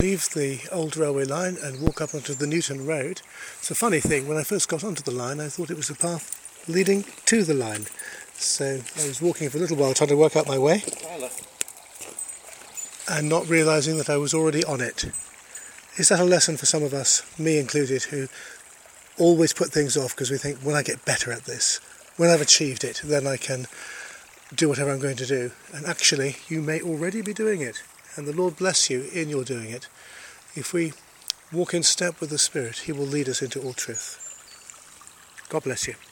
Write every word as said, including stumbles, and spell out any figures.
Leave the old railway line and walk up onto the Newton Road. It's a funny thing, when I first got onto the line I thought it was a path leading to the line. So I was walking for a little while trying to work out my way and not realising that I was already on it. Is that a lesson for some of us, me included, who always put things off because we think, when I get better at this, when I've achieved it, then I can do whatever I'm going to do. And actually you may already be doing it. And the Lord bless you in your doing it. If we walk in step with the Spirit, He will lead us into all truth. God bless you.